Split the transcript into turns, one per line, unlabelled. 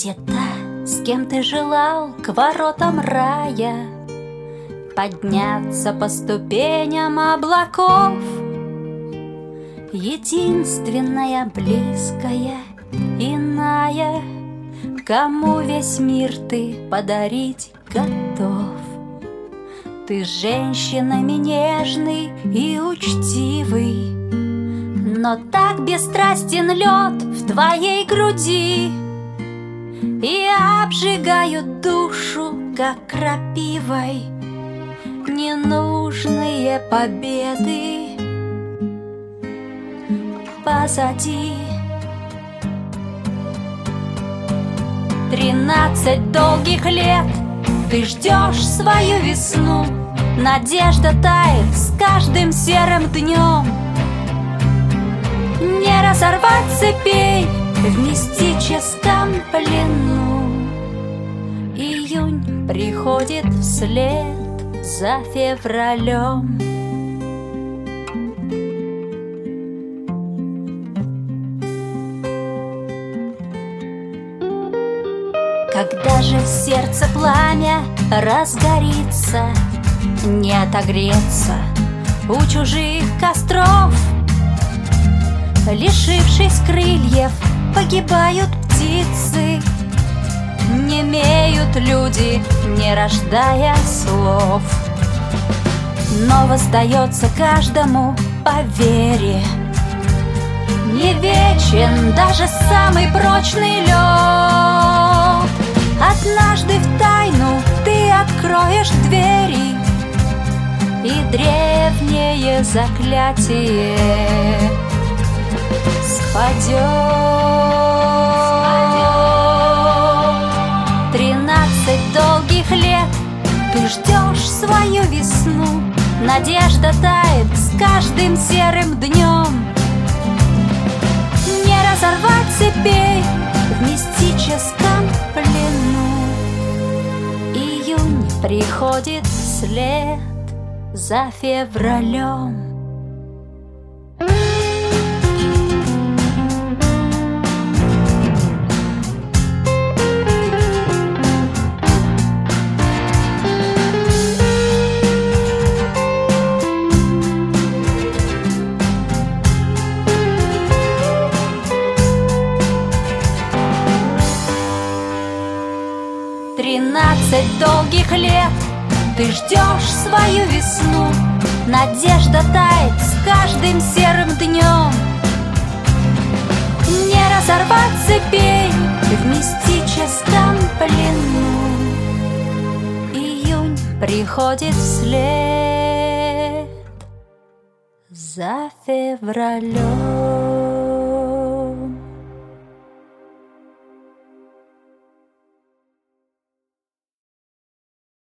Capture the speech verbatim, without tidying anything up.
Где-то с кем ты желал к воротам рая подняться по ступеням облаков. Единственная, близкая, иная, кому весь мир ты подарить готов. Ты женщинами нежный и учтивый, но так бесстрастен лед в твоей груди и обжигают душу, как крапивой, ненужные победы позади. Тринадцать долгих лет ты ждешь свою весну, надежда тает с каждым серым днем. Не разорвать цепей в мистическом плену. Июнь приходит вслед за февралем. Когда же в сердце пламя разгорится, не отогреться у чужих костров. Лишившись крыльев, погибают птицы, немеют люди, не рождая слов. Но воздается каждому по вере, не вечен даже самый прочный лед. Однажды в тайну ты откроешь двери, и древнее заклятие спадет. Тринадцать долгих лет ты ждешь свою весну, надежда тает с каждым серым днем. Не разорвать цепей в мистическом плену. Июнь приходит вслед за февралем. Тринадцать долгих лет ты ждешь свою весну, надежда тает с каждым серым днем. Не разорвать цепей в мистическом плену. Июнь приходит вслед за февралем.